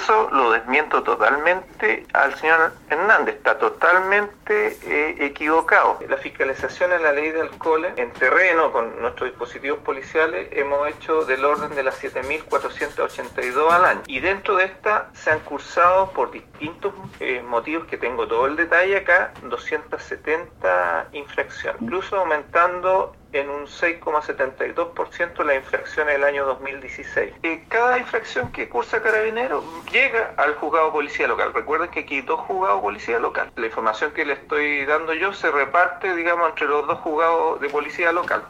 eso lo desmiento totalmente al señor Hernández, está totalmente equivocado. La fiscalización en la ley de alcoholes en terreno con nuestros dispositivos policiales hemos hecho del orden de las 7.482 al año, y dentro de esta se han cursado por distintos motivos que tengo todo el detalle acá, 270 infracciones, incluso aumentando en un 6,72% las infracciones del año 2016. Cada infracción que cursa Carabineros llega al juzgado de policía local. Recuerden que aquí hay 2 juzgados de policía local. La información que le estoy dando yo se reparte, digamos, entre los 2 juzgados de policía local.